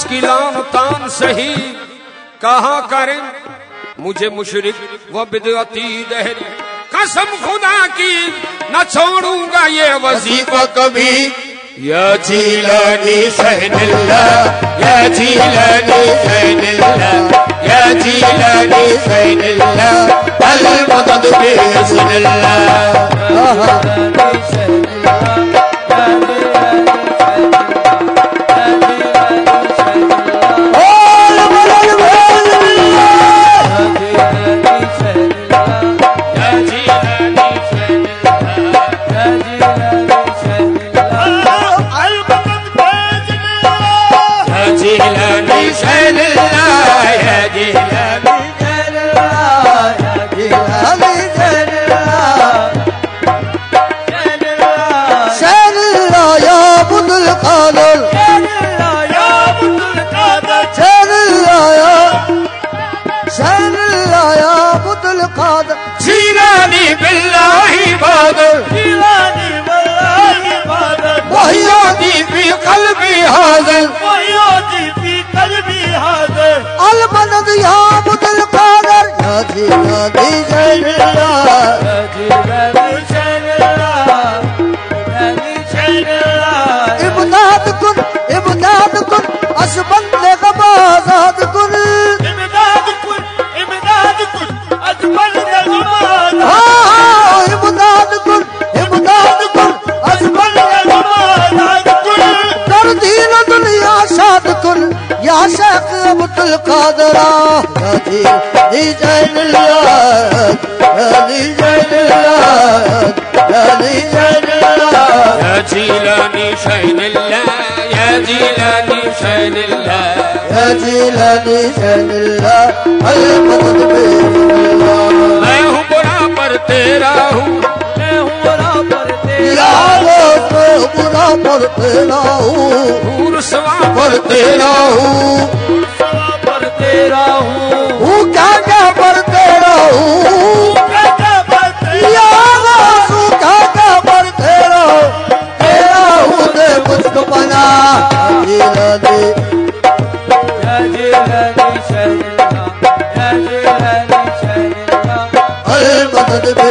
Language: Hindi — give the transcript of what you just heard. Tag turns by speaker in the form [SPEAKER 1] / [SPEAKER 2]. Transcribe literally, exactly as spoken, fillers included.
[SPEAKER 1] उसकी लान तान सही कहाँ करें मुझे मुशरिक व बिदअती दहर कसम खुदा की न छोड़ूंगा ये वजीफा कभी या जीलानी सैनिल्लाह या जीलानी सैनिल्लाह या जीलानी सैनिल्लाह अल मदद बिस्मिल्लाह जीलानी बिल्लाही बादल जीलानी बिल्लाही बादल वहियादी फी कल्बी हाज़िर वहियादी फी कल्बी हाज़िर अल मदद या अब्दुल कादिर या जीलानी जैनिल्लाह या जीलानी जैनिल्लाह जीलानी जैनिल्लाह इमदाद कुन इमदाद कुन असबंदे गबाज़ाद कुन इमदाद कुन इमदाद कुन असबंदे इमदाद कुन इमदाद कुन अजमल इमदाद कुन कर दीन दुनिया शाद कुन या शेख अब्दुल कादिर या दी जैनिल्लाह या दी जैनिल्लाह या दी जैनिल्लाह या जीलानी शैनिल्लाह या जीलानी शैनिल्लाह या जीलानी शैनिल्लाह अल मदद बिस्मिल्लाह मैं हूँ बुरा पर तेरा हूँ मैं हूँ बुरा पर तेरा हूँ बुरा पर तेरा हूँ रुसवा पर तेरा हूँ रुसवा पर तेरा हूँ हूँ क्या क्या पर तेरा हूँ क्या क्या पर तेरा हूँ क्या क्या पर तेरा तेरा हूँ दे मुझको बना जीलानी या जीलानी शैनिल्लाह या जीलानी शैनिल्लाह अल मदद